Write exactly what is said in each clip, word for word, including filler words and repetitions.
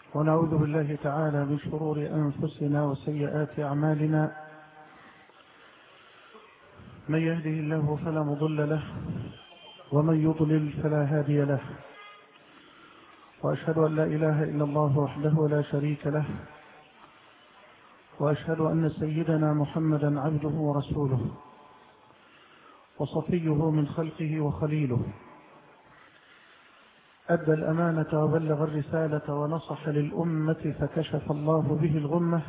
ونعوذ بالله تعالى من شرور أنفسنا وسيئات أعمالنا. من يهده الله فلا مضل له ومن يضلل فلا هادي له، وأشهد أن لا إله إلا الله وحده لا شريك له، وأشهد أن سيدنا محمدا عبده ورسوله وصفيه من خلقه وخليله، أدى الأمانة وبلغ الرسالة ونصح للأمة فكشف الله به الغمة،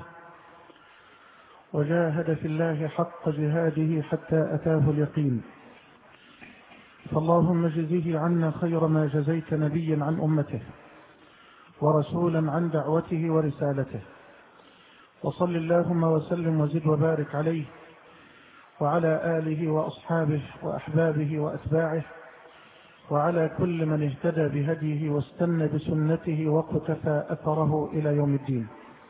وجاهد في الله حق جهاده حتى أتاه اليقين. فاللهم اجزه عنا خير ما جزيت نبيا عن أمته ورسولا عن دعوته ورسالته، وصل اللهم وسلم وزد وبارك عليه وعلى آله وأصحابه وأحبابه وأتباعه وعلى كل من اهتدى بهديه واستنى بسنته واقتفى أثره إلى يوم الدين.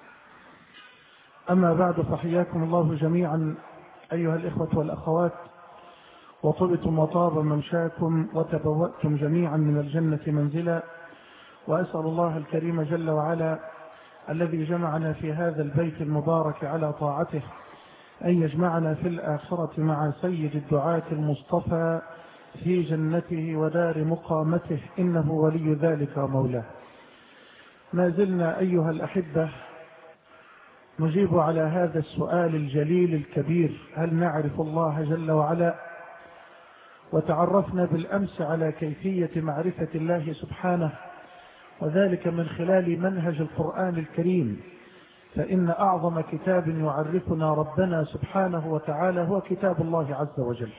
أما بعد، فحياكم الله جميعا أيها الإخوة والأخوات، وطبتم وطاب ممشاكم وتبوأتم جميعا من الجنة منزلا، وأسأل الله الكريم جل وعلا الذي جمعنا في هذا البيت المبارك على طاعته أن يجمعنا في الآخرة مع سيد الدعاة المصطفى في جنته ودار مقامته، إنه ولي ذلك ومولاه. ما زلنا أيها الأحبة نجيب على هذا السؤال الجليل الكبير: هل نعرف الله جل وعلا؟ وتعرفنا بالأمس على كيفية معرفة الله سبحانه، وذلك من خلال منهج القرآن الكريم، فإن أعظم كتاب يعرفنا ربنا سبحانه وتعالى هو كتاب الله عز وجل.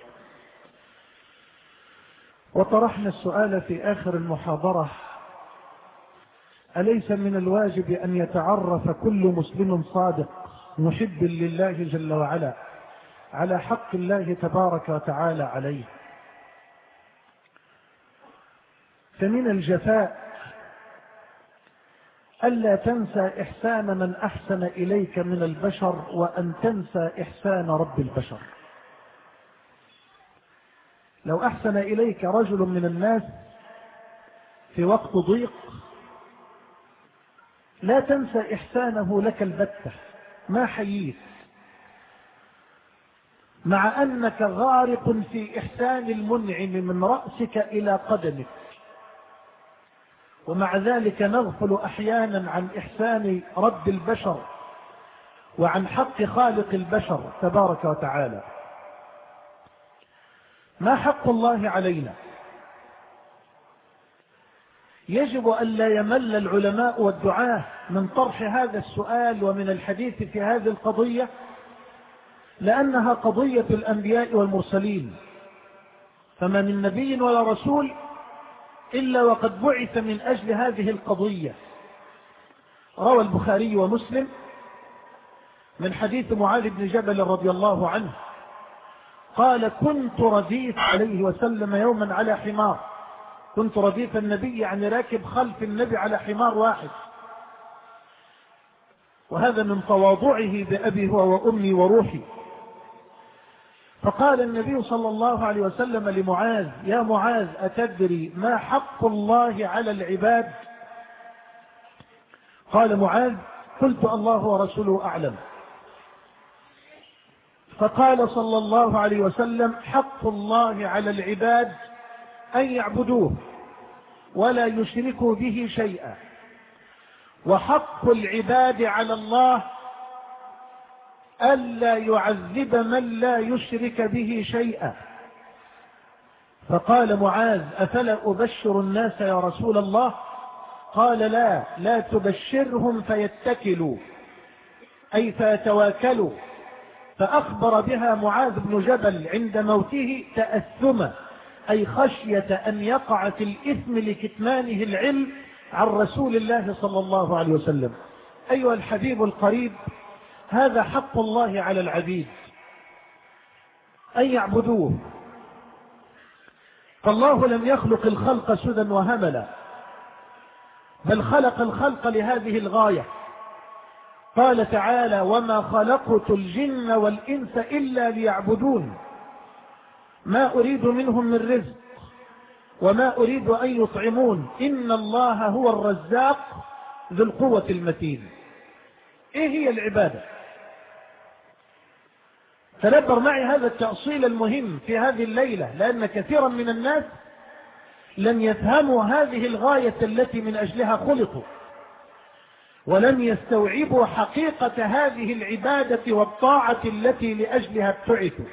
وطرحنا السؤال في آخر المحاضرة: أليس من الواجب أن يتعرف كل مسلم صادق محب لله جل وعلا على حق الله تبارك وتعالى عليه؟ فمن الجفاء ألا تنسى إحسان من أحسن إليك من البشر، وأن تنسى إحسان رب البشر. لو أحسن إليك رجل من الناس في وقت ضيق لا تنسى إحسانه لك البتة، ما حييت، مع أنك غارق في إحسان المنعم من رأسك إلى قدمك، ومع ذلك نغفل أحيانا عن إحسان رب البشر وعن حق خالق البشر تبارك وتعالى. ما حق الله علينا؟ يجب أن لا يمل العلماء والدعاة من طرح هذا السؤال ومن الحديث في هذه القضية، لأنها قضية الأنبياء والمرسلين، فما من نبي ولا رسول إلا وقد بعث من أجل هذه القضية. روى البخاري ومسلم من حديث معاذ بن جبل رضي الله عنه قال: كنت رديف عليه وسلم يوما على حمار، كنت رديف النبي يعني راكب خلف النبي على حمار واحد، وهذا من تواضعه بأبي هو وأمي وروحي. فقال النبي صلى الله عليه وسلم لمعاذ: يا معاذ، أتدري ما حق الله على العباد؟ قال معاذ: قلت الله ورسوله أعلم. فقال صلى الله عليه وسلم: حق الله على العباد أن يعبدوه ولا يشركوا به شيئا، وحق العباد على الله ألا يعذب من لا يشرك به شيئا. فقال معاذ: أفلا أبشر الناس يا رسول الله؟ قال: لا لا تبشرهم فيتكلوا، أي فيتواكلوا. فأخبر بها معاذ بن جبل عند موته تأثما، أي خشية أن يقع في الإثم لكتمانه العلم عن رسول الله صلى الله عليه وسلم. أيها الحبيب القريب، هذا حق الله على العبيد أن يعبدوه. فالله لم يخلق الخلق سدى وهملا، بل خلق الخلق لهذه الغاية. قال تعالى: وما خلقت الجن والإنس إلا ليعبدون ما أريد منهم من رزق وما أريد أن يطعمون إن الله هو الرزاق ذو القوة المتين. ايه هي العبادة؟ تدبر معي هذا التأصيل المهم في هذه الليلة، لأن كثيرا من الناس لم يفهموا هذه الغاية التي من أجلها خلقوا، ولم يستوعبوا حقيقة هذه العبادة والطاعة التي لأجلها ابتعثوا.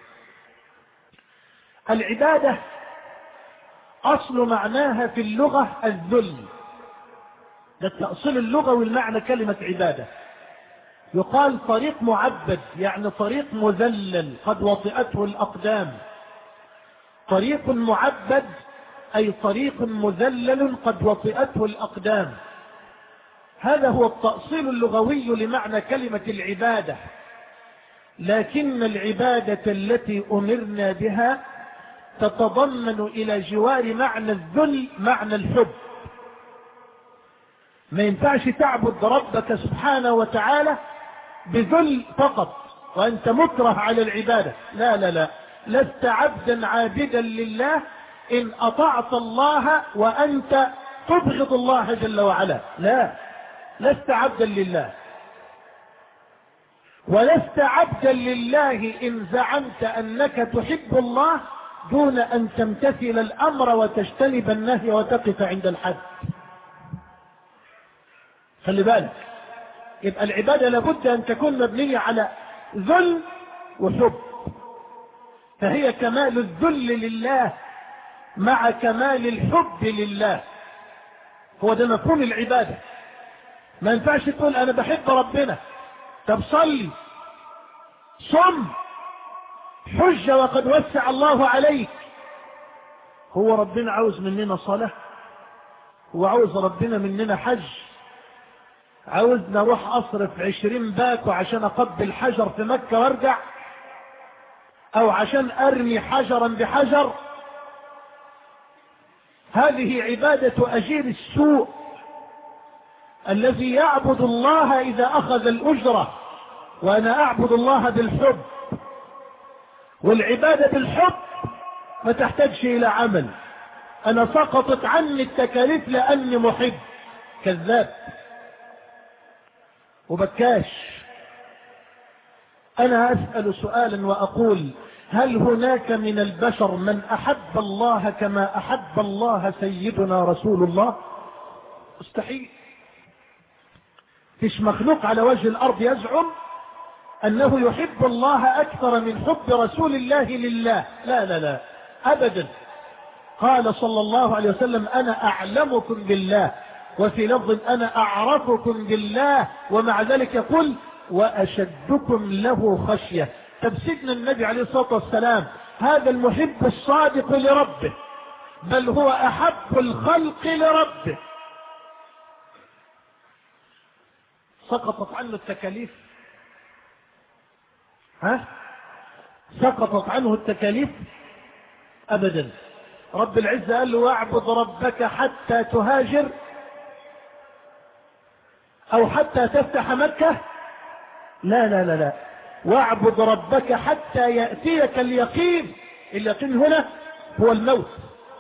العبادة أصل معناها في اللغة الذل، ده التأصيل اللغوي المعنى كلمة عبادة. يقال طريق معبد، يعني طريق مذلل قد وطئته الأقدام. طريق معبد أي طريق مذلل قد وطئته الأقدام. هذا هو التأصيل اللغوي لمعنى كلمة العبادة. لكن العبادة التي أمرنا بها تتضمن إلى جوار معنى الذل معنى الحب. ما ينفعش تعبد ربك سبحانه وتعالى بذل فقط وأنت مكره على العبادة، لا لا لا، لست عبدا عابدا لله إن أطعت الله وأنت تبغض الله جل وعلا، لا، لست عبدا لله. ولست عبدا لله إن زعمت أنك تحب الله دون أن تمتثل الأمر وتجتنب النهي وتقف عند الحد. خلي بالك، يبقى العبادة لابد أن تكون مبنية على ذل وحب، فهي كمال الذل لله مع كمال الحب لله. هو ده مفهوم العبادة. ما ينفعش تقول أنا بحب ربنا، طب صلي، صم، حج وقد وسع الله عليك. هو ربنا عاوز مننا صلاة؟ هو عاوز ربنا مننا حج؟ عاوزنا اروح اصرف عشرين باكو عشان اقبل حجر في مكة وارجع، او عشان ارمي حجرا بحجر؟ هذه عبادة اجير السوء الذي يعبد الله اذا اخذ الاجرة، وانا اعبد الله بالحب. والعبادة بالحب ما تحتاجش الى عمل. انا سقطت عني التكاليف لاني محب. كذاب وبكاش. أنا أسأل سؤالا وأقول: هل هناك من البشر من أحب الله كما أحب الله سيدنا رسول الله؟ مستحيل. فيش مخلوق على وجه الأرض يزعم أنه يحب الله أكثر من حب رسول الله لله، لا لا لا أبدا. قال صلى الله عليه وسلم: أنا أعلمكم بالله، وفي لفظ أنا أعرفكم بالله، ومع ذلك يقول: وأشدكم له خشية. طب سيدنا النبي عليه الصلاة والسلام هذا المحب الصادق لربه، بل هو أحب الخلق لربه، سقطت عنه التكاليف؟ ها؟ سقطت عنه التكاليف؟ أبدا. رب العزة قال له: واعبد ربك حتى تهاجر أو حتى تفتح مكة؟ لا لا لا لا، واعبد ربك حتى يأتيك اليقين. اليقين هنا هو الموت.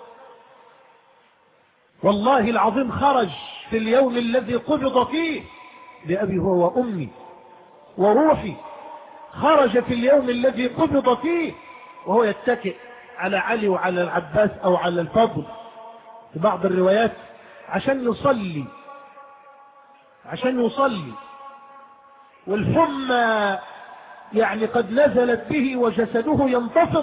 والله العظيم خرج في اليوم الذي قبض فيه بأبي هو وأمي وروحي، خرج في اليوم الذي قبض فيه وهو يتكئ على علي وعلى العباس أو على الفضل في بعض الروايات عشان يصلي، عشان يصلي، والحمى يعني قد نزلت به وجسده ينتفض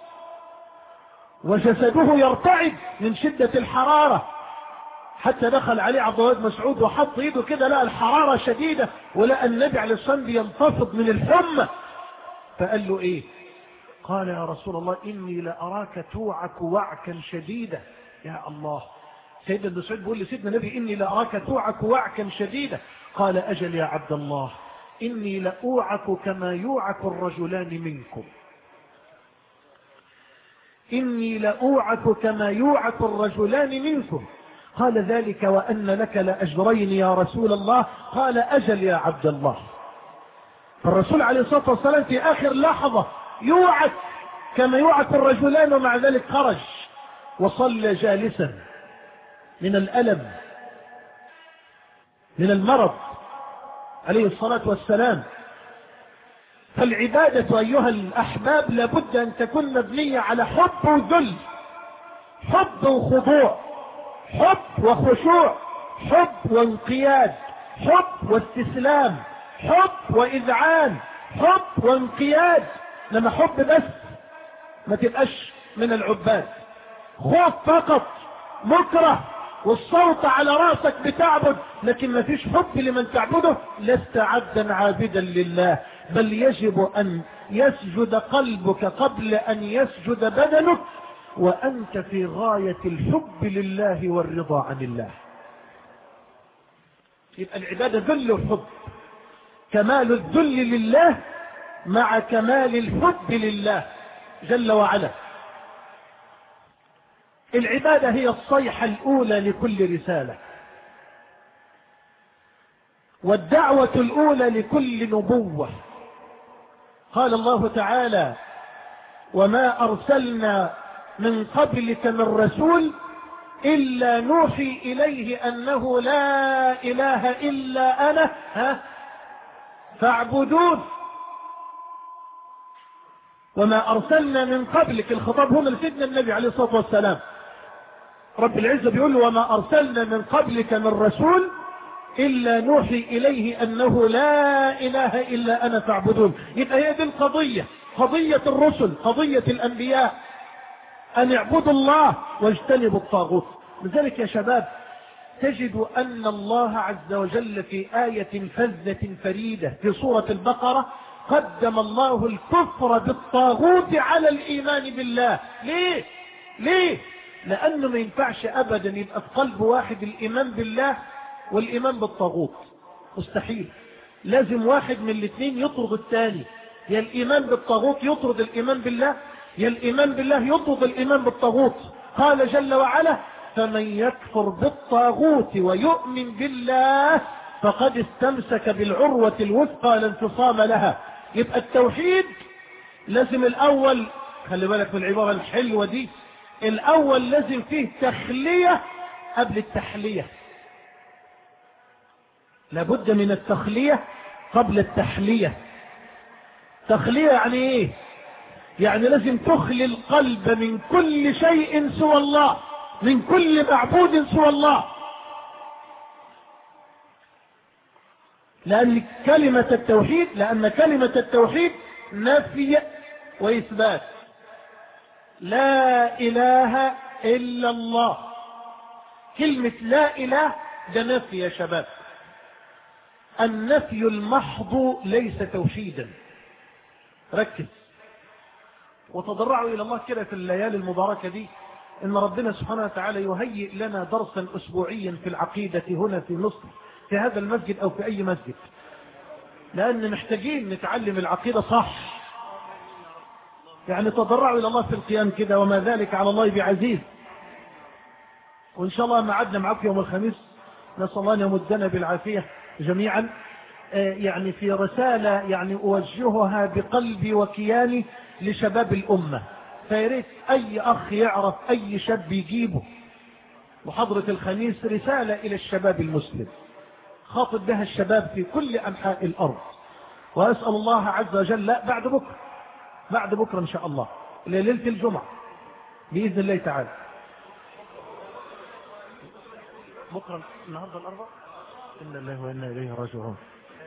وجسده يرتعد من شدة الحرارة، حتى دخل عليه عبد الله بن مسعود وحط ايده كده لقى الحرارة شديدة ولقى النبي عليه الصلاة والسلام ينتفض من الحمى، فقال له ايه؟ قال: يا رسول الله إني لأراك توعك وعكا شديدا. يا الله، سيدنا ابن مسعود بيقول لسيدنا النبي: إني لأراك توعك وعكا شديدا. قال: أجل يا عبد الله، إني لأوعك كما يوعك الرجلان منكم. إني لأوعك كما يوعك الرجلان منكم. قال: ذلك وأن لك لأجرين يا رسول الله. قال: أجل يا عبد الله. فالرسول عليه الصلاة والسلام في آخر لحظة يوعك كما يوعك الرجلان، ومع ذلك خرج وصلى جالسا من الألم. من المرض عليه الصلاة والسلام. فالعبادة أيها الأحباب لابد أن تكون مبنية على حب وذل، حب وخضوع، حب وخشوع، حب وانقياد، حب واستسلام، حب وإذعان، حب وانقياد. لما حب بس ما تبقاش من العباد، خوف فقط مكره والصوت على راسك بتعبد لكن ما فيش حب لمن تعبده، لست عبدا عابدا لله، بل يجب أن يسجد قلبك قبل أن يسجد بدنك وأنت في غاية الحب لله والرضا عن الله. يبقى العبادة ذل وحب، كمال الذل لله مع كمال الحب لله جل وعلا. العبادة هي الصيحة الأولى لكل رسالة، والدعوة الأولى لكل نبوة. قال الله تعالى: وما أرسلنا من قبلك من رسول إلا نوحي إليه أنه لا إله إلا أنا ها فاعبدون. وما أرسلنا من قبلك، الخطاب هنا لسيدنا النبي عليه الصلاة والسلام. رب العزة بيقول له: وما أرسلنا من قبلك من رسول إلا نوحي إليه أنه لا إله إلا أنا فاعبدون. يبقى هي دي القضية، قضية الرسل، قضية الأنبياء، أن اعبدوا الله واجتنبوا الطاغوت. لذلك يا شباب تجد أن الله عز وجل في آية فذة فريدة في سورة البقرة قدم الله الكفر بالطاغوت على الإيمان بالله. ليه؟ ليه؟ لأنه ما ينفعش أبدا يبقى في قلب واحد الإيمان بالله والإيمان بالطاغوت، مستحيل. لازم واحد من الاثنين يطرد الثاني، يا الإيمان بالطاغوت يطرد الإيمان بالله، يا الإيمان بالله يطرد الإيمان بالطاغوت. قال جل وعلا: فمن يكفر بالطاغوت ويؤمن بالله فقد استمسك بالعروة الوثقى لا انفصام لها. يبقى التوحيد لازم الأول، خلي بالك من العبارة الحلوة دي، الأول لازم فيه تخلية قبل التحلية. لابد من التخلية قبل التحلية. تخلية يعني ايه؟ يعني لازم تخلي القلب من كل شيء سوى الله، من كل معبود سوى الله. لأن كلمة التوحيد لأن كلمة التوحيد نفي وإثبات. لا إله إلا الله، كلمة لا إله ده نفي يا شباب. النفي المحض ليس توحيدا. ركز وتضرعوا إلى الله كده في الليالي المباركة دي، إن ربنا سبحانه وتعالى يهيئ لنا درسا أسبوعيا في العقيدة هنا في مصر، في هذا المسجد أو في أي مسجد، لأن محتاجين نتعلم العقيدة صح. يعني تضرعوا إلى الله في القيام كده، وما ذلك على الله بعزيز. وإن شاء الله معدنا معكم يوم الخميس، نسأل الله أن يمدنا بالعافية جميعا. يعني في رسالة يعني أوجهها بقلبي وكياني لشباب الأمة، فياريت أي أخ يعرف أي شاب يجيبه محاضرة الخميس، رسالة إلى الشباب المسلم خاطب بها الشباب في كل أنحاء الأرض. وأسأل الله عز وجل بعد بكرة بعد بكرة إن شاء الله ليلة الجمعة بإذن الله تعالى. بكرة النهاردة الأربعاء، إن الله وإنا إليه راجعون.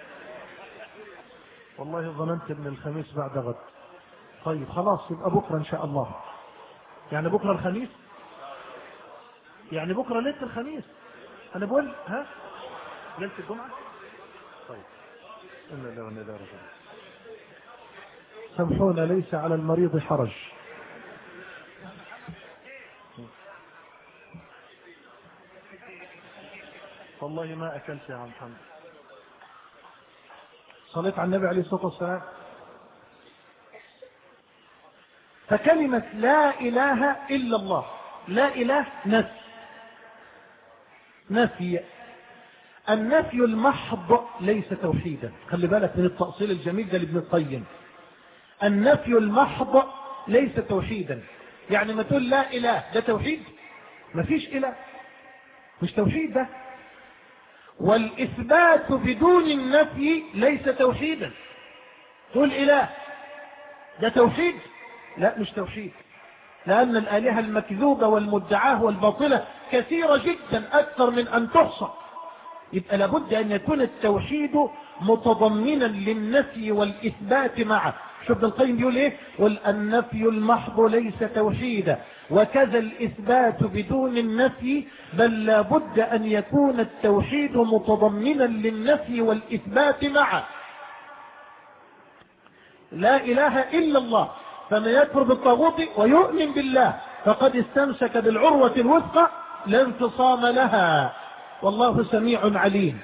والله ظننت ان الخميس بعد غد. طيب خلاص يبقى بكرة ان شاء الله. يعني بكرة الخميس، يعني بكرة ليلة الخميس. انا بقول ها ليلة الجمعة. طيب إن الله وإنا إليه راجعون. سامحونا، ليس على المريض حرج. والله ما اكلت يا عم محمد. صليت على النبي عليه الصلاة والسلام. فكلمة لا إله إلا الله، لا إله نفي نفي النفي المحض ليس توحيدا. خلي بالك من التأصيل الجميل ده لابن القيم. النفي المحض ليس توحيدا. يعني ما تقول لا إله ده توحيد؟ ما فيش إله، مش توحيد ده. والإثبات بدون النفي ليس توحيدا. تقول إله ده توحيد؟ لا مش توحيد، لأن الآلهة المكذوبة والمدعاة والباطلة كثيرة جدا أكثر من أن تحصى. يبقى لابد أن يكون التوحيد متضمنا للنفي والإثبات معه. شوف ابن القيم بيقول ايه؟ قل النفي المحض ليس توحيدا، وكذا الإثبات بدون النفي، بل لابد أن يكون التوحيد متضمنا للنفي والإثبات معه. لا إله إلا الله، فمن يكفر بالطاغوت ويؤمن بالله فقد استمسك بالعروة الوثقى لا انفصام لها، والله سميع عليم.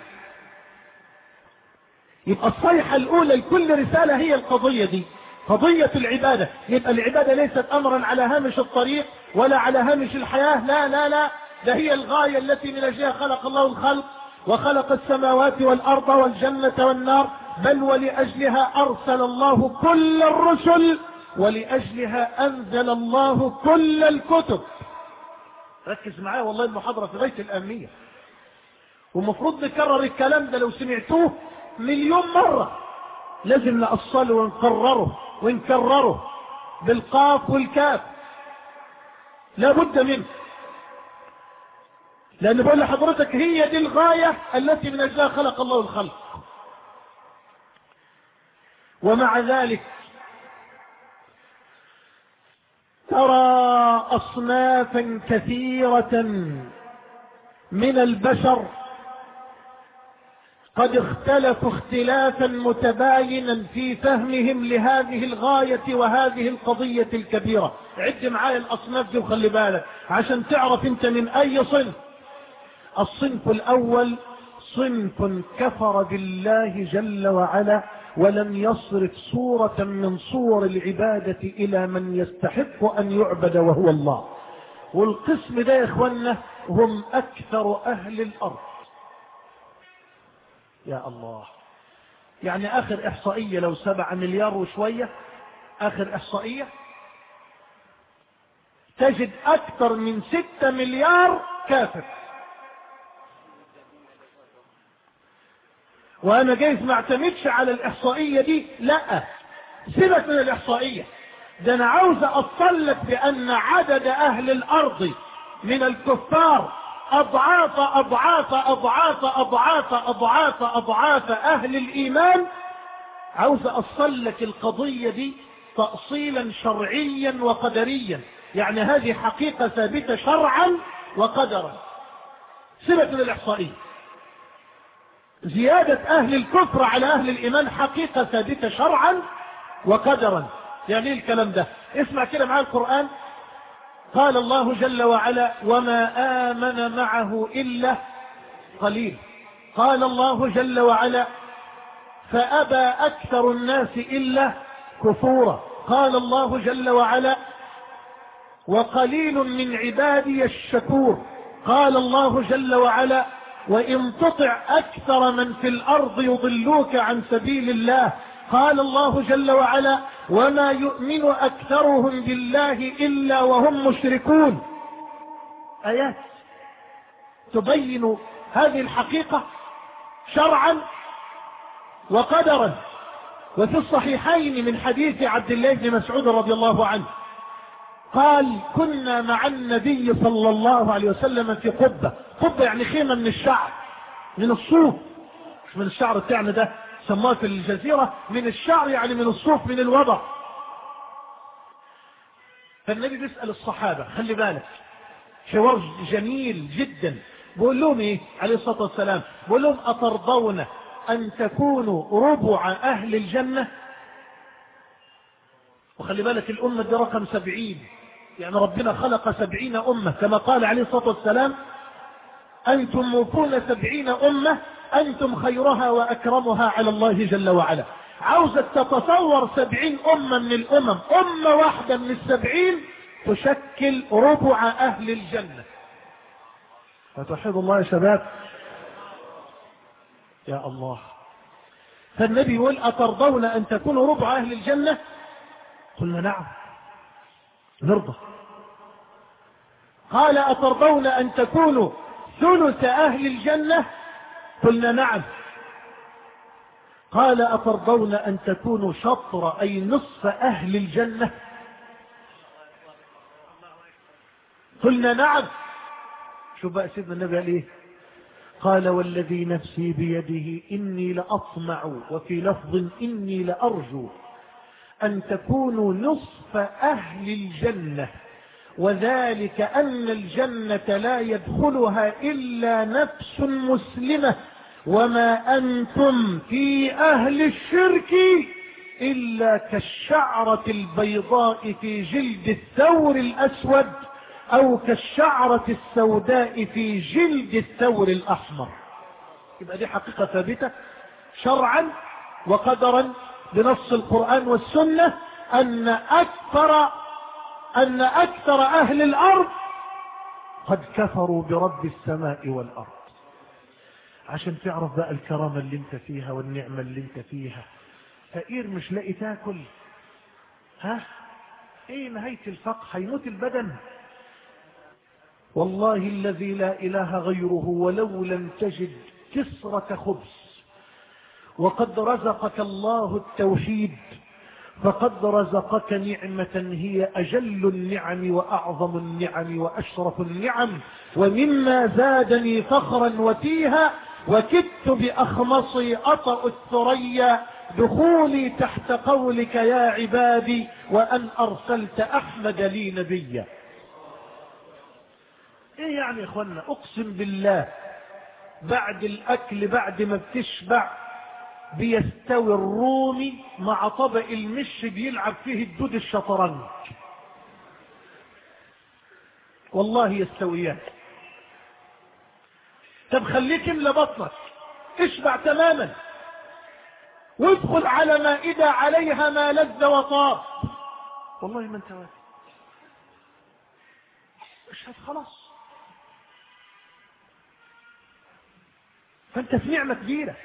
يبقى الصيحة الأولى لكل رسالة هي القضية دي، قضية العبادة. يبقى العبادة ليست أمرا على هامش الطريق ولا على هامش الحياة، لا لا لا، ده هي الغاية التي من أجلها خلق الله الخلق وخلق السماوات والأرض والجنة والنار، بل ولأجلها أرسل الله كل الرسل، ولأجلها أنزل الله كل الكتب. ركز معايا والله، المحاضرة في غاية الأهمية، ومفروض نكرر الكلام ده، لو سمعتوه مليون مرة لازم نأصله ونقرره ونكرره بالقاف والكاف، لا بد منه. لأن بقول لحضرتك هي دي الغاية التي من أجلها خلق الله الخلق. ومع ذلك ترى أصنافا كثيرة من البشر قد اختلفوا اختلافا متباينا في فهمهم لهذه الغاية وهذه القضية الكبيرة. عد معايا الأصناف دي وخلي بالك عشان تعرف انت من أي صنف. الصنف الأول صنف كفر بالله جل وعلا ولم يصرف صورة من صور العبادة إلى من يستحق أن يعبد وهو الله. والقسم ده يا إخوانا هم أكثر أهل الأرض. يا الله، يعني آخر إحصائية لو سبعة مليار وشوية، آخر إحصائية تجد أكثر من ستة مليار كافر. وأنا جايز ما اعتمدش على الإحصائية دي، لا سيبك من الإحصائية ده، أنا عاوز أصل لك بأن عدد أهل الأرض من الكفار أضعاف أضعاف أضعاف أضعاف أضعاف أضعاف أهل الإيمان. عاوز أصل لك القضية دي تأصيلا شرعيا وقدريا، يعني هذه حقيقة ثابتة شرعا وقدرا. سيبك من الإحصائية. زيادة أهل الكفر على أهل الإيمان حقيقة ثابتة شرعا وقدرا. يعني ايه الكلام ده؟ اسمع كده معايا القرآن. قال الله جل وعلا وما آمن معه إلا قليل. قال الله جل وعلا فأبى أكثر الناس إلا كفورا. قال الله جل وعلا وقليل من عبادي الشكور. قال الله جل وعلا وإن تطع أكثر من في الأرض يضلوك عن سبيل الله. قال الله جل وعلا وما يؤمن أكثرهم بالله إلا وهم مشركون. آيات تبين هذه الحقيقة شرعا وقدرا. وفي الصحيحين من حديث عبد الله بن مسعود رضي الله عنه قال كنا مع النبي صلى الله عليه وسلم في قبة. قبة يعني خيمة من الشعر، من الصوف، مش من الشعر بتاعنا ده سموها في الجزيرة من الشعر، يعني من الصوف من الوضع. فالنبي بيسأل الصحابة، خلي بالك حوار جميل جدا، بقول لهم ايه عليه الصلاة والسلام؟ بقول لهم أترضون أن تكونوا ربع أهل الجنة؟ وخلي بالك الأمة دي رقم سبعين، يعني ربنا خلق سبعين أمة كما قال عليه الصلاة والسلام أنتم موفون سبعين أمة أنتم خيرها وأكرمها على الله جل وعلا. عاوزة تتصور سبعين أمة من الأمم، أمة واحدة من السبعين تشكل ربع أهل الجنة. فتوحيد الله يا شباب، يا الله. فالنبي يقول أترضون أن تكونوا ربع أهل الجنة؟ قلنا نعم نرضى. قال أترضون أن تكونوا ثلث أهل الجنة؟ قلنا نعم. قال أترضون أن تكونوا شطر أي نصف أهل الجنة؟ قلنا نعم. شو بقى سيدنا النبي قال ايه؟ قال والذي نفسي بيده إني لأطمع وفي لفظ إني لأرجو أن تكونوا نصف أهل الجنة، وذلك أن الجنة لا يدخلها إلا نفس مسلمة، وما أنتم في أهل الشرك إلا كالشعرة البيضاء في جلد الثور الأسود أو كالشعرة السوداء في جلد الثور الأحمر. يبقى دي حقيقة ثابتة شرعا وقدرا بنص القرآن والسنة، أن أكثر أن أكثر أهل الأرض قد كفروا برب السماء والأرض. عشان تعرف بقى الكرامة اللي انت فيها والنعمة اللي انت فيها. فقير مش لاقي تاكل، ها ايه نهاية الفقر؟ هيموت البدن. والله الذي لا إله غيره ولو لم تجد كسرة خبز وقد رزقك الله التوحيد فقد رزقك نعمة هي أجل النعم وأعظم النعم وأشرف النعم. ومما زادني فخرا وتيها وكدت بأخمصي أطأ الثريا دخولي تحت قولك يا عبادي وأن أرسلت أحمد لي نبيا. ايه يعني يا اخوانا؟ اقسم بالله بعد الاكل بعد ما بتشبع بيستوي الرومي مع طبق المش بيلعب فيه الدود الشطرنج، والله يستويان. طب خليك املى بطنك اشبع تماما وادخل على مائدة عليها ما لذ وطاب، والله ما انت واثق اشهد خلاص. فانت في نعمة كبيرة.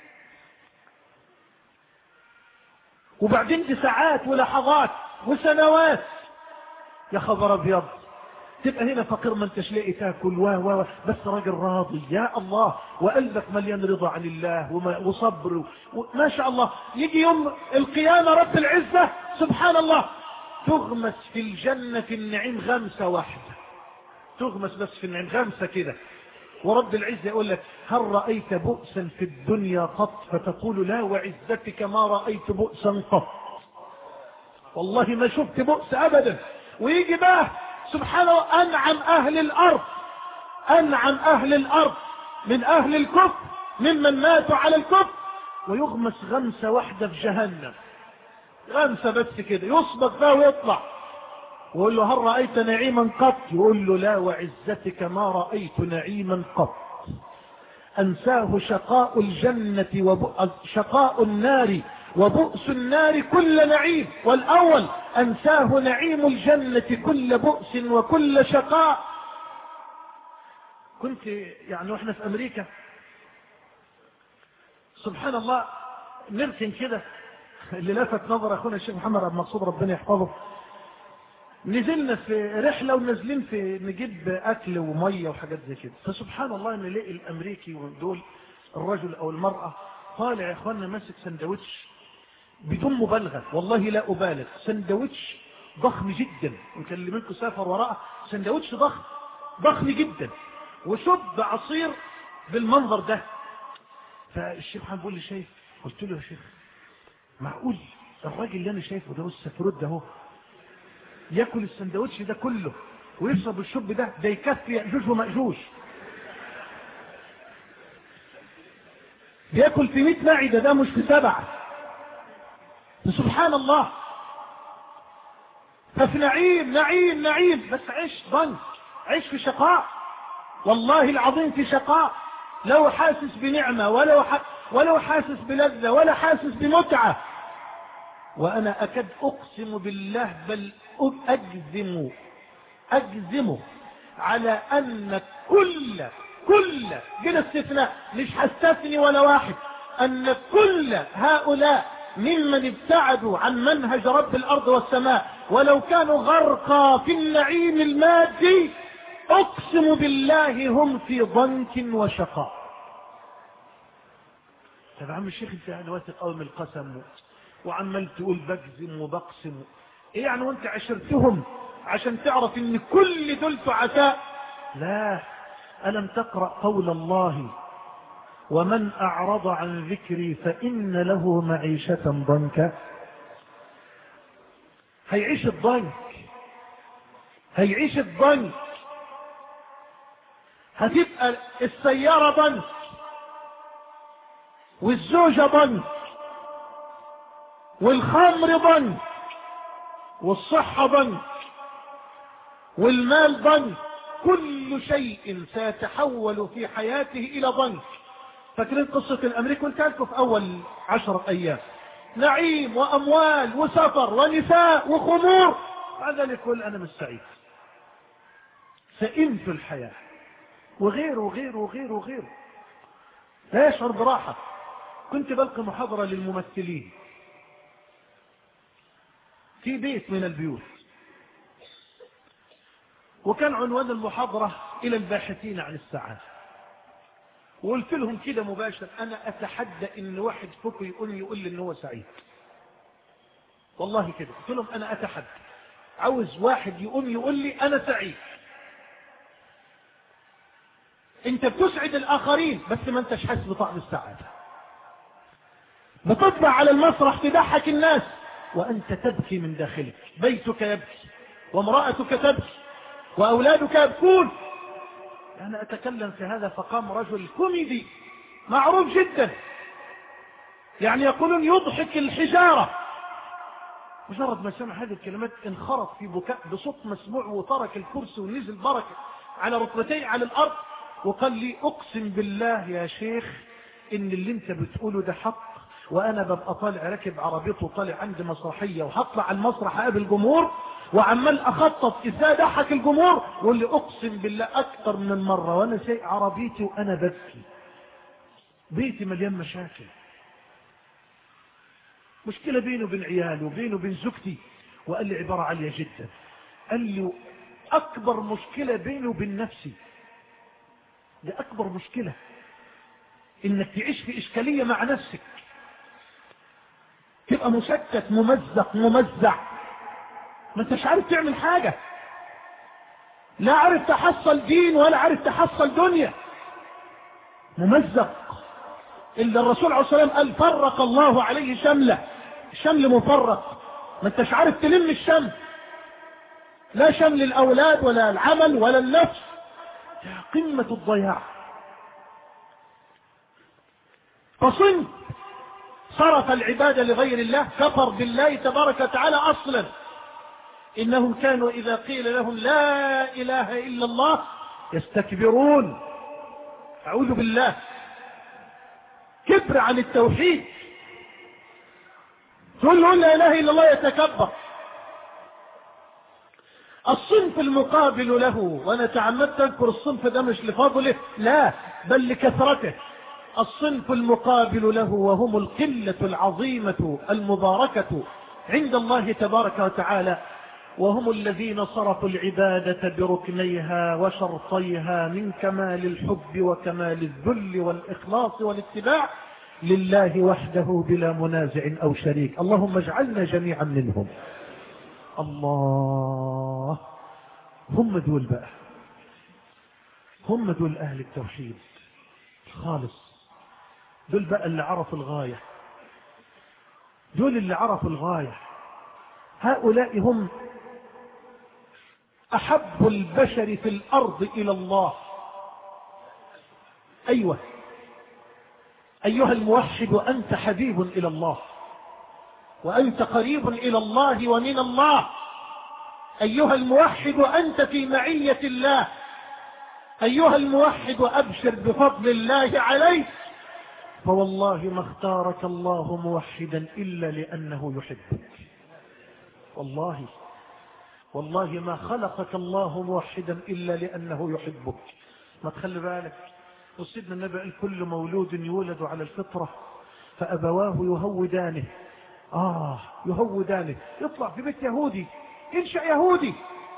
وبعدين دي ساعات ولحظات وسنوات يا خبر ابيض تبقى هنا فقير ما انتش لاقي تاكل و و بس راجل راضي يا الله وقلبك مليان رضا عن الله وصبر ما شاء الله. يجي يوم القيامة رب العزة سبحان الله تغمس في الجنة في النعيم غمسة واحدة، تغمس بس في النعيم غمسة كده، ورب العزة يقول لك هل رأيت بؤسا في الدنيا قط؟ فتقول لا وعزتك ما رأيت بؤسا قط، والله ما شفت بؤس أبدا. ويجي بقى سبحان الله أنعم أهل الأرض، أنعم أهل الأرض من أهل الكفر ممن ماتوا على الكفر ويغمس غمسة واحدة في جهنم، غمسة بس كده يصبغ بقى ويطلع ويقول له هل رأيت نعيما قط؟ يقول له لا وعزتك ما رأيت نعيما قط. أنساه شقاء الجنة وشقاء النار وبؤس النار كل نعيم، والأول أنساه نعيم الجنة كل بؤس وكل شقاء. كنت يعني واحنا في أمريكا سبحان الله نركن كده، اللي لفت نظر أخونا الشيخ محمد عبد المقصود ربنا يحفظه، نزلنا في رحلة ونازلين في نجيب أكل ومية وحاجات زي كده، فسبحان الله نلاقي الأمريكي ودول الرجل أو المرأة طالع يا إخواننا ماسك سندوتش بدون مبالغة والله لا أبالغ، سندوتش ضخم جدا وكان اللي منكم سافر وراءه، سندوتش ضخم ضخم جدا وشب عصير بالمنظر ده. فالشيخ محمد بيقول لي شايف؟ قلت له يا شيخ معقول الراجل اللي أنا شايفه ده والسفرود ده هو ياكل السندوتش ده كله ويشرب الشب ده؟ ده يكفي يأجوج ومأجوج، بياكل في مئة معدة ده مش في سبعة. سبحان الله. ففي نعيم نعيم نعيم بس عيش ضنك، عيش في شقاء والله العظيم، في شقاء، لو حاسس بنعمة ولو ح... ولو حاسس بلذة ولا حاسس بمتعة. وأنا أكد أقسم بالله بل أجزم أجزم على أن كل كل بلا استثناء مش هستثني ولا واحد أن كل هؤلاء ممن ابتعدوا عن منهج رب الأرض والسماء ولو كانوا غرقا في النعيم المادي أقسم بالله هم في ضنك وشقاء. طب يا عم الشيخ انت يعني واثق قوي من القسم وعمال تقول بجزم وبقسم، ايه يعني وانت عشرتهم عشان تعرف ان كل دول تعساء؟ لا، ألم تقرأ قول الله ومن أعرض عن ذكري فإن له معيشة ضنكا؟ هيعيش الضنك، هيعيش الضنك، هتبقى السيارة ضنك والزوجة ضنك والخمر ضنك والصحة ضنك والمال ضنك، كل شيء سيتحول في حياته إلى ضنك. فاكرين قصة الأمريكا قلت لكم في أول عشرة أيام، نعيم وأموال وسفر ونساء وخمور، بعد ذلك يقول أنا مش سعيد، سئمت الحياة، وغيره وغيره وغيره وغيره، لا يشعر براحة. كنت بلقي محاضرة للممثلين في بيت من البيوت، وكان عنوان المحاضرة إلى الباحثين عن السعادة، وقلت لهم كده مباشر أنا أتحدى إن واحد فيكم يقول لي يقول لي إن هو سعيد، والله كده قلت لهم أنا أتحدى، عاوز واحد يقوم يقول لي أنا سعيد. أنت بتسعد الآخرين بس ما أنتش حاسس بطعم السعادة، بتطلع على المسرح تضحك الناس وأنت تبكي من داخلك، بيتك يبكي وامرأتك تبكي وأولادك يبكون. أنا أتكلم في هذا فقام رجل كوميدي معروف جدا، يعني يقولون يضحك الحجارة، مجرد ما سمع هذه الكلمات انخرط في بكاء بصوت مسموع وترك الكرسي ونزل بركة على ركبتيه على الأرض، وقال لي أقسم بالله يا شيخ إن اللي انت بتقوله ده حق، وأنا ببقى طالع راكب عربيته وطالع عندي مسرحية وهطلع على المسرح أقابل جمهور وعمال أخطط إزاي ضحك الجمهور، وقال لي أقسم بالله أكثر من مرة وأنا سايق عربيتي وأنا ببكي، بيتي مليان مشاكل، مشكلة بينه وبين عياله وبينه وبين زوجتي. وقال لي عبارة عالية جدا، قال لي أكبر مشكلة بينه وبين نفسي، ده أكبر مشكلة إنك تعيش في إشكالية مع نفسك، تبقى مشتت ممزق ممزع، ما انتش عارف تعمل حاجة، لا عارف تحصل دين ولا عارف تحصل دنيا، ممزق. إلا الرسول عليه الصلاة والسلام قال فرق الله عليه شمله، الشمل مفرق، ما انتش عارف تلم الشمل، لا شمل الأولاد ولا العمل ولا النفس، قمة الضياع. فصنف صرف العبادة لغير الله، كفر بالله تبارك وتعالى أصلا. إنهم كانوا إذا قيل لهم لا إله إلا الله يستكبرون، أعوذ بالله، كبر عن التوحيد، تقول له لا إله إلا الله يتكبر. الصنف المقابل له، وأنا تعمدت أذكر الصنف ده مش لفضله لا بل لكثرته، الصنف المقابل له وهم القلة العظيمة المباركة عند الله تبارك وتعالى، وهم الذين صرفوا العبادة بركنيها وشرطيها من كمال الحب وكمال الذل والإخلاص والاتباع لله وحده بلا منازع أو شريك. اللهم اجعلنا جميعا منهم. الله، هم دول بقى، هم دول أهل التوحيد خالص، دول بقى اللي عرفوا الغاية، دول اللي عرفوا الغاية. هؤلاء هم أحب البشر في الأرض إلى الله. أيوة أيها الموحد، أنت حبيب إلى الله وأنت قريب إلى الله ومن الله. أيها الموحد، أنت في معية الله. أيها الموحد، أبشر بفضل الله عليك، فوالله ما اختارك الله موحدا إلا لأنه يحبك. والله والله ما خلقك الله موحدا إلا لأنه يحبك. ما تخلي بالك، وسيدنا النبي قال كل مولود يولد على الفطرة فأبواه يهودانه، آه يهودانه، يطلع في بيت يهودي ينشأ يهودي،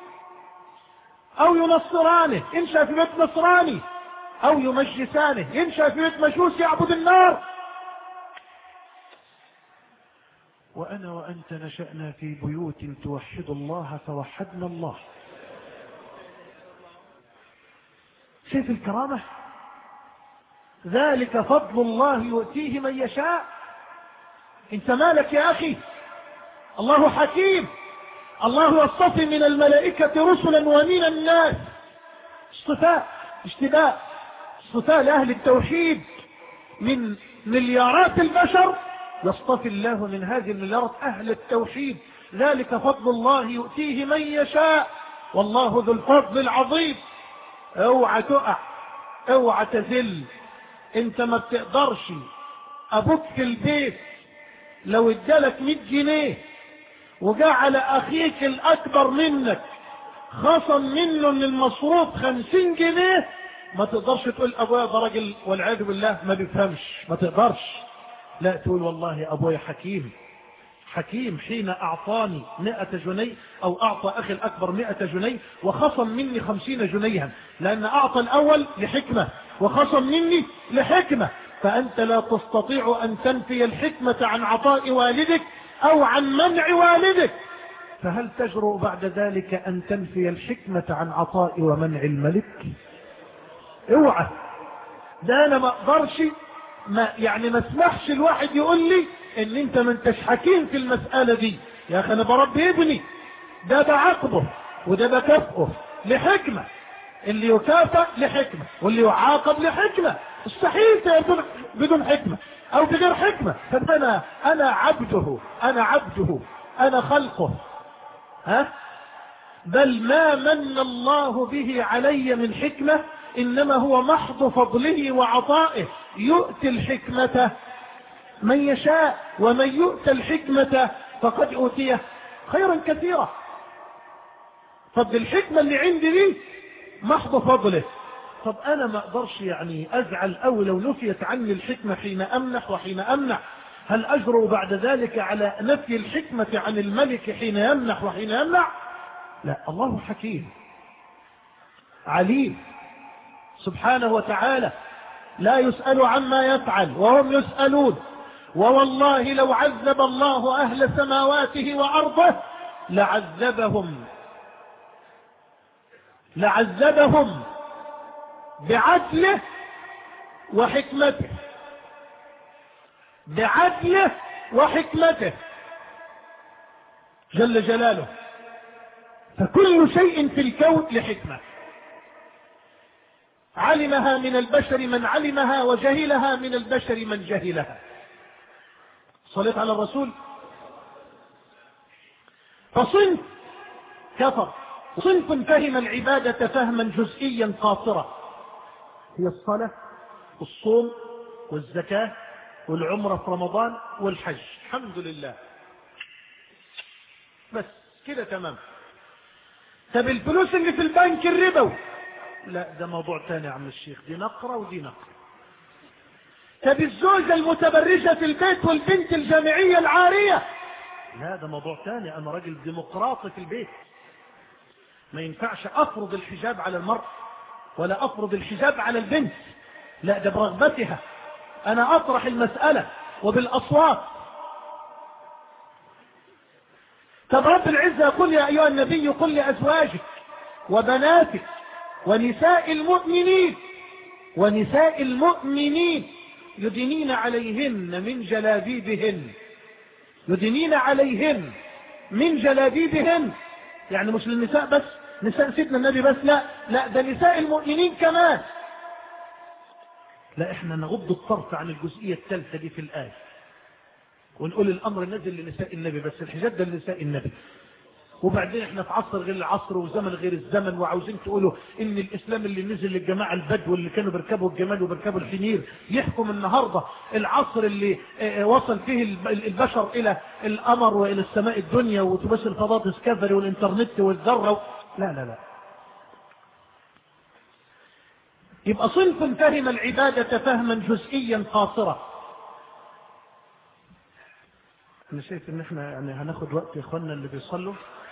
أو ينصرانه ينشأ في بيت نصراني، أو يمجسانه ينشأ في بيت مجوس يعبد النار. وأنا وأنت نشأنا في بيوت توحد الله فوحدنا الله. شايف الكرامة؟ ذلك فضل الله يؤتيه من يشاء. انت مالك يا أخي؟ الله حكيم. الله يصطفي من الملائكة رسلا ومن الناس. اصطفاء اشتباء اصطفاء لأهل التوحيد من مليارات البشر، يصطفي الله من هذه المليارات أهل التوحيد. ذلك فضل الله يؤتيه من يشاء والله ذو الفضل العظيم. اوعى تقع، اوعى تذل. انت ما بتقدرش. ابوك في البيت لو ادالك مئة جنيه وجعل اخيك الاكبر منك خصم منه من المصروف خمسين جنيه، ما تقدرش تقول ابويا ده راجل والعياذ بالله ما بيفهمش، ما تقدرش. لا، تقول والله ابويا حكيم حكيم حين اعطاني مئة جنيه او اعطى اخي الاكبر مئة جنيه وخصم مني خمسين جنيها، لان اعطى الاول لحكمة وخصم مني لحكمة. فانت لا تستطيع ان تنفي الحكمة عن عطاء والدك او عن منع والدك، فهل تجرؤ بعد ذلك ان تنفي الحكمة عن عطاء ومنع الملك؟ اوعى. ده انا ما اقدرش، ما يعني ما اسمحش الواحد يقول لي ان انت ما انتش حكيم في المسألة دي. يا اخي انا بربي ابني، ده بعاقبه وده بكافئه لحكمة. اللي يكافئ لحكمة واللي يعاقب لحكمة. مستحيل تكون بدون حكمة او بغير حكمة. فانا انا عبده انا عبده انا خلقه. ها بل ما من الله به علي من حكمة انما هو محض فضله وعطائه. يؤتي الحكمة من يشاء ومن يؤتى الحكمة فقد أوتيه خيرا كثيرا. طب الحكمة اللي عندي دي محض فضله. طب انا ما اقدرش يعني ازعل او لو نفيت عني الحكمة حين امنح وحين امنع. هل اجرؤ بعد ذلك على نفي الحكمة عن الملك حين يمنح وحين يمنع؟ لا، الله حكيم عليم سبحانه وتعالى، لا يسأل عما يفعل وهم يسألون. ووالله لو عذب الله أهل سماواته وأرضه لعذبهم لعذبهم بعدله وحكمته بعدله وحكمته جل جلاله. فكل شيء في الكون لحكمة، علمها من البشر من علمها وجهلها من البشر من جهلها. صليت على الرسول. فصنف كفر وصنف فهم العبادة فهما جزئيا قاصرا، هي الصلاة والصوم والزكاة والعمرة في رمضان والحج. الحمد لله، بس كده تمام. طب الفلوس اللي في البنك الربوي، لا ده موضوع تاني يا عم الشيخ، دي نقرة ودي نقرة. طب الزوجة المتبرجة في البيت والبنت الجامعية العارية، لا ده موضوع تاني. انا راجل ديمقراطي في البيت، ما ينفعش افرض الحجاب على المرأة ولا افرض الحجاب على البنت، لا ده برغبتها. انا اطرح المسألة وبالاصوات. طب رب العزة يقول يا ايها النبي قل لازواجك وبناتك ونساء المؤمنين ونساء المؤمنين يدنين عليهن من جلابيبهن يدنين عليهن من جلابيبهن. يعني مش للنساء بس، نساء سيدنا النبي بس، لا لا ده نساء المؤمنين كمان. لا احنا نغض الطرف عن الجزئية الثالثة دي في الآية ونقول الامر نزل لنساء النبي بس، الحجاب ده لنساء النبي. وبعدين احنا في عصر غير العصر وزمن غير الزمن، وعاوزين تقولوا ان الاسلام اللي نزل للجماعة البدو اللي كانوا بيركبوا الجمال وبيركبوا الحمير يحكم النهاردة العصر اللي وصل فيه البشر الى القمر والى السماء الدنيا وتبث الفضاء ديسكفري والانترنت والذرة. لا لا لا. يبقى صنف فهم العبادة فهما جزئيا قاصرا. انا شايف ان احنا يعني هناخد وقت يا اخواننا اللي بيصلوا.